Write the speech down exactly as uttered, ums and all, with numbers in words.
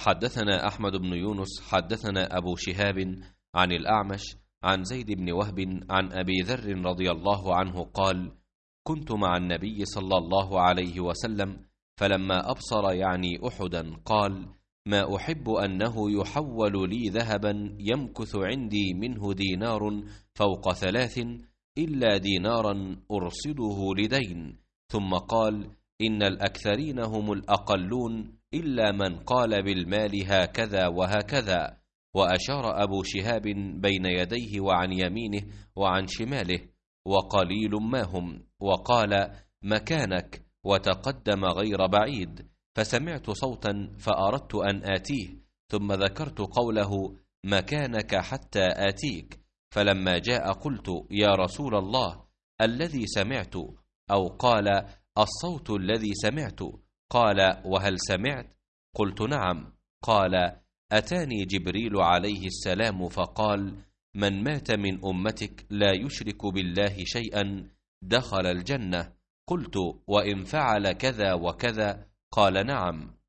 حدثنا أحمد بن يونس حدثنا أبو شهاب عن الأعمش عن زيد بن وهب عن أبي ذر رضي الله عنه قال: كنت مع النبي صلى الله عليه وسلم فلما أبصر يعني أحدا قال: ما أحب أنه يحول لي ذهبا يمكث عندي منه دينار فوق ثلاث إلا دينارا أرصده لدين. ثم قال: إن الأكثرين هم الأقلون إلا من قال بالمال هكذا وهكذا. وأشار أبو شهاب بين يديه وعن يمينه وعن شماله وقليل ما هم، وقال: مكانك، وتقدم غير بعيد. فسمعت صوتا فأردت أن آتيه، ثم ذكرت قوله: مكانك حتى آتيك. فلما جاء قلت: يا رسول الله، الذي سمعت، أو قال: الصوت الذي سمعت. قال: وهل سمعت؟ قلت: نعم. قال: أتاني جبريل عليه السلام فقال: من مات من أمتك لا يشرك بالله شيئا دخل الجنة. قلت: وإن فعل كذا وكذا؟ قال: نعم.